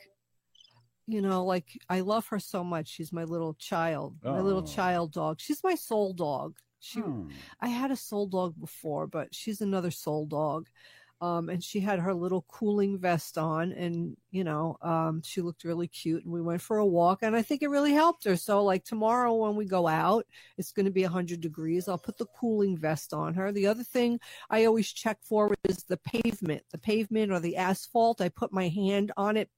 like I love her so much. She's my little child, my little child dog. She's my soul dog. I had a soul dog before, but she's another soul dog. And she had her little cooling vest on, and, she looked really cute, and we went for a walk, and I think it really helped her. So like tomorrow when we go out, it's going to be 100 degrees. I'll put the cooling vest on her. The other thing I always check for is the pavement or the asphalt. I put my hand on it,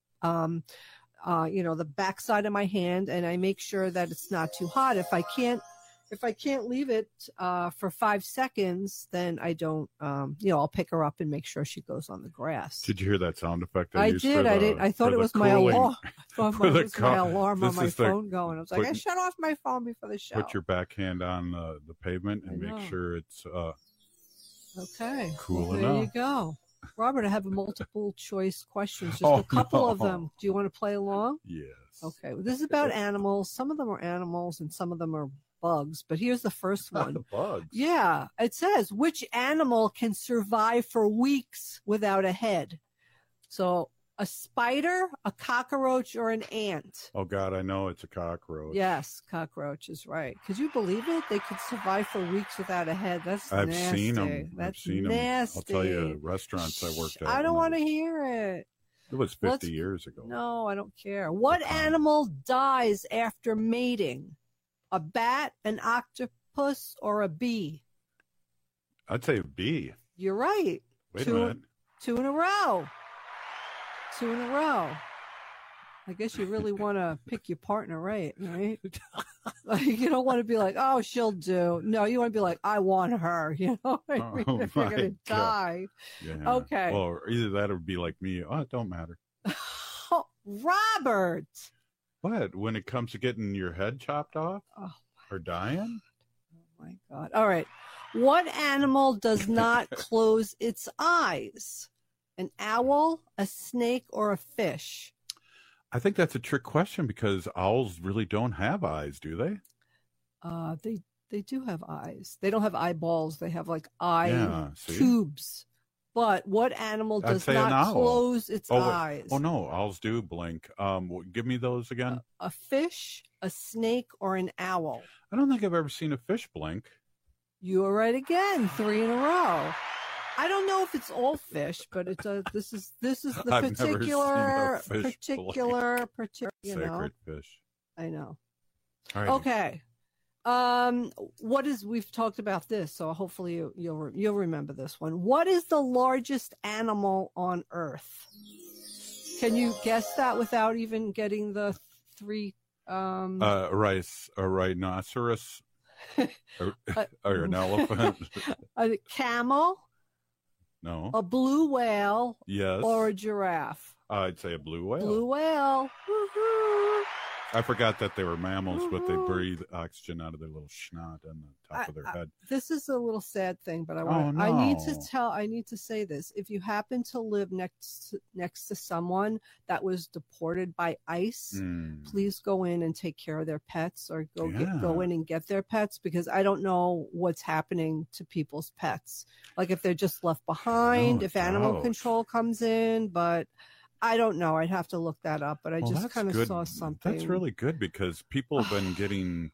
the backside of my hand, and I make sure that it's not too hot. If I can't leave it for 5 seconds, then I don't, I'll pick her up and make sure she goes on the grass. Did you hear that sound effect? I did. I thought it was my alarm. I thought it was my alarm on my phone going. I was like, I shut off my phone before the show. Put your backhand on the pavement and make sure it's okay. Cool enough. There you go. Robert, I have a multiple choice questions, just a couple of them. Do you want to play along? Yes. Okay. Well, this is about animals. Some of them are animals and some of them are bugs, but here's the first one. The bugs. Yeah, it says, which animal can survive for weeks without a head? So a spider, a cockroach, or an ant? Oh God, I know it's a cockroach. Yes, cockroach is right. Could you believe it? They could survive for weeks without a head. That's I've nasty. seen them. That's I've seen nasty. I'll tell you, restaurants I worked at. I don't want to hear it. It was 50 years ago. No, I don't care. What animal dies after mating? A bat, an octopus, or a bee? I'd say a bee. You're right. Wait a minute. 2 in a row. 2 in a row. I guess you really want to pick your partner right? Like, you don't want to be like, oh, she'll do. No, you want to be like, I want her. If you're going to die. Yeah. Okay. Well, either that or be like me. Oh, it don't matter. Robert. What? When it comes to getting your head chopped off or dying? Oh, my God. All right. What animal does not close its eyes? An owl, a snake, or a fish? I think that's a trick question because owls really don't have eyes, do they? They do have eyes. They don't have eyeballs. They have like eye tubes. But what animal does not close its eyes? Oh, no. Owls do blink. Give me those again. A fish, a snake, or an owl? I don't think I've ever seen a fish blink. You are right again. 3 in a row. I don't know if it's all fish, but it does. This is the particular, sacred fish. I know. All right. Okay. We've talked about this, so hopefully you'll remember this one. What is the largest animal on Earth? Can you guess that without even getting the 3? A rhinoceros, or an elephant. A camel. No. A blue whale. Yes. Or a giraffe. I'd say a blue whale. Blue whale. Woo-hoo. I forgot that they were mammals, but they breathe oxygen out of their little snot on the top of their head. This is a little sad thing, but no. I need to say this. If you happen to live next to someone that was deported by ICE, please go in and take care of their pets, or go in and get their pets, because I don't know what's happening to people's pets. Like if they're just left behind, if animal control comes in, but I don't know. I'd have to look that up, but I just kind of saw something. That's really good, because people have been getting,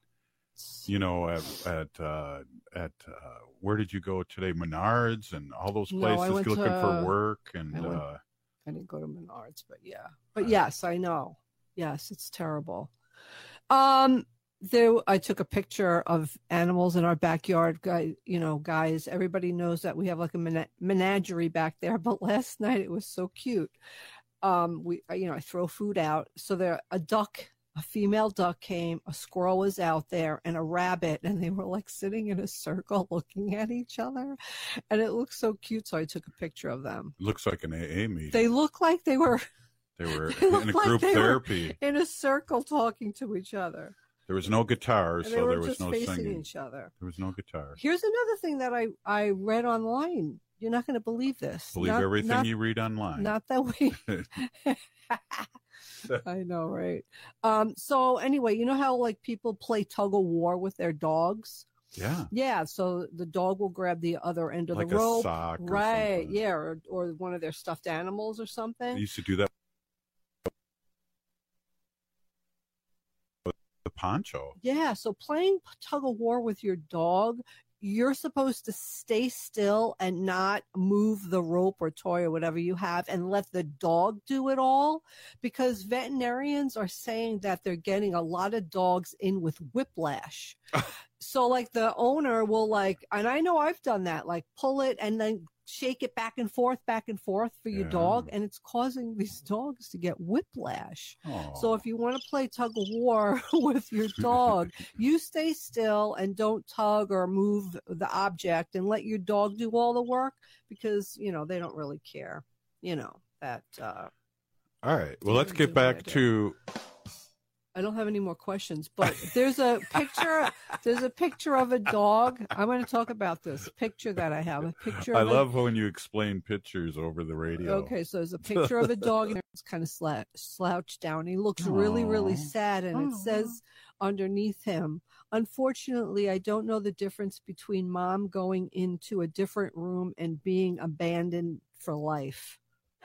at where did you go today? Menards and all those places looking for work. And I didn't go to Menards, but yeah. But yes, I know. Yes, it's terrible. I took a picture of animals in our backyard. Guys, everybody knows that we have like a menagerie back there. But last night it was so cute. I throw food out. So a female duck came, a squirrel was out there, and a rabbit, and they were like sitting in a circle looking at each other, and it looked so cute. So I took a picture of them. Looks like an AA meeting. They look like they were in a group therapy, in a circle talking to each other. There was no guitar, so there was no facing singing. Each other. There was no guitar. Here's another thing that I read online. You're not going to believe this. Believe everything you read online. Not that we. I know, right? So anyway, you know how like people play tug of war with their dogs? Yeah. Yeah. So the dog will grab the other end of like the rope. A sock right. Something. Yeah. Or one of their stuffed animals or something. I used to do that. The poncho. Yeah. So playing tug of war with your dog, you're supposed to stay still and not move the rope or toy or whatever you have and let the dog do it all, because veterinarians are saying that they're getting a lot of dogs in with whiplash. So like the owner will and I know I've done that, like pull it and then shake it back and forth for your dog, and it's causing these dogs to get whiplash. Aww. So if you want to play tug of war with your dog, you stay still and don't tug or move the object, and let your dog do all the work, because they don't really care that all right, well, let's get back to I don't have any more questions, but there's a picture of a dog. I'm going to talk about this picture that I have. I love when you explain pictures over the radio. Okay, so there's a picture of a dog, and it's kind of slouched down. He looks really, really sad, and it says underneath him, "Unfortunately, I don't know the difference between mom going into a different room and being abandoned for life."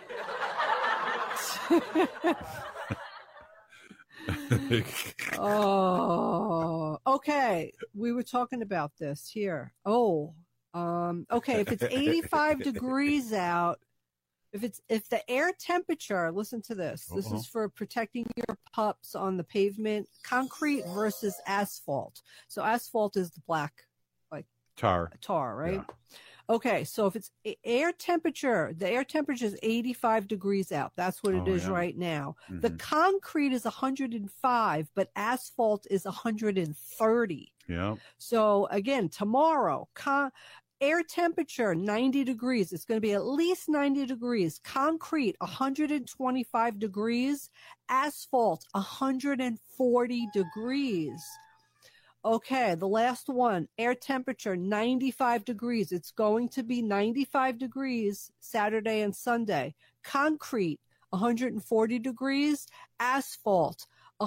Oh, okay. We were talking about this here. Okay. If it's 85 degrees out, if the air temperature, listen to this. This is for protecting your pups on the pavement. Concrete versus asphalt. So asphalt is the black, like tar, right? Yeah. Okay, so if it's the air temperature is 85 degrees out. That's what it is right now. Mm-hmm. The concrete is 105, but asphalt is 130. Yeah. So again, tomorrow, air temperature 90 degrees. It's going to be at least 90 degrees. Concrete 125 degrees. Asphalt 140 degrees. Okay, the last one, air temperature 95 degrees. It's going to be 95 degrees Saturday and Sunday. Concrete 140 degrees. Asphalt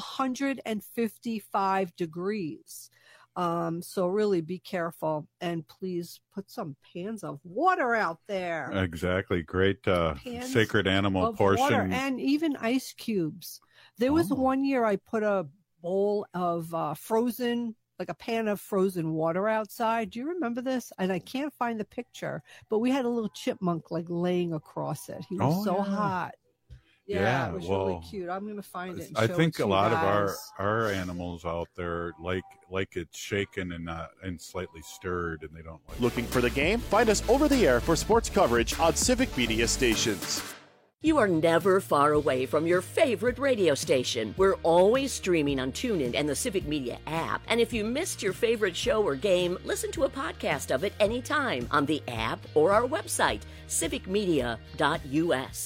155 degrees. So really be careful, and please put some pans of water out there. Exactly. Great sacred animal portion. Water, and even ice cubes. There was one year I put a bowl of frozen, like a pan of frozen water outside. Do you remember this? And I can't find the picture, but we had a little chipmunk like laying across it. He was so hot. Yeah, it was really cute. I'm going to find it. And I show think it to a lot you of guys. our animals out there like it's shaken and slightly stirred, and they don't like Looking for the game? Find us over the air for sports coverage on Civic Media stations. You are never far away from your favorite radio station. We're always streaming on TuneIn and the Civic Media app. And if you missed your favorite show or game, listen to a podcast of it anytime on the app or our website, civicmedia.us.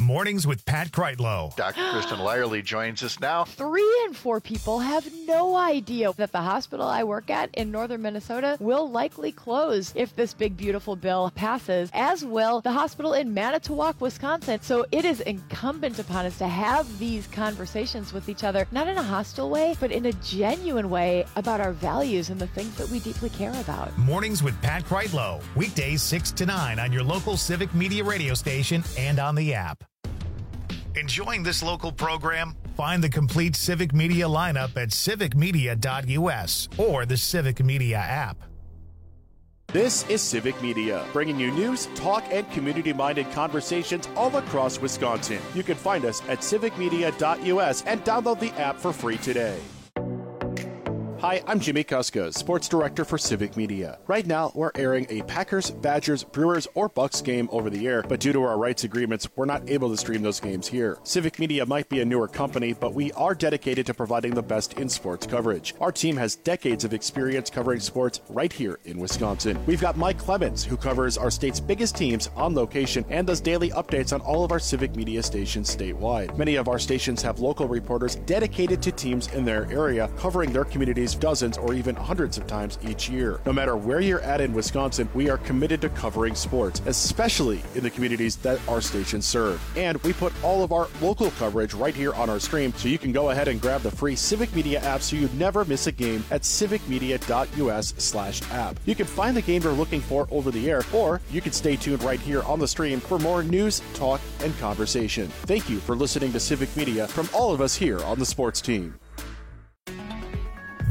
Mornings with Pat Kreitlow. Dr. Kristen Lyerly joins us now. 3 in 4 people have no idea that the hospital I work at in northern Minnesota will likely close if this big, beautiful bill passes, as will the hospital in Manitowoc, Wisconsin. So it is incumbent upon us to have these conversations with each other, not in a hostile way, but in a genuine way about our values and the things that we deeply care about. Mornings with Pat Kreitlow. Weekdays 6 to 9 on your local Civic Media radio station and on the app. Enjoying this local program? Find the complete Civic Media lineup at civicmedia.us or the Civic Media app. This is Civic Media, bringing you news, talk, and community-minded conversations all across Wisconsin. You can find us at civicmedia.us and download the app for free today. Hi, I'm Jimmy Kuska, Sports Director for Civic Media. Right now, we're airing a Packers, Badgers, Brewers, or Bucks game over the air, but due to our rights agreements, we're not able to stream those games here. Civic Media might be a newer company, but we are dedicated to providing the best in sports coverage. Our team has decades of experience covering sports right here in Wisconsin. We've got Mike Clemens, who covers our state's biggest teams on location and does daily updates on all of our Civic Media stations statewide. Many of our stations have local reporters dedicated to teams in their area, covering their communities dozens or even hundreds of times each year. No matter where you're at in Wisconsin, we are committed to covering sports, especially in the communities that our stations serve. And we put all of our local coverage right here on our stream, so you can go ahead and grab the free Civic Media app so you never miss a game at civicmedia.us/app. You can find the game you're looking for over the air, or you can stay tuned right here on the stream for more news, talk, and conversation. Thank you for listening to Civic Media from all of us here on the sports team.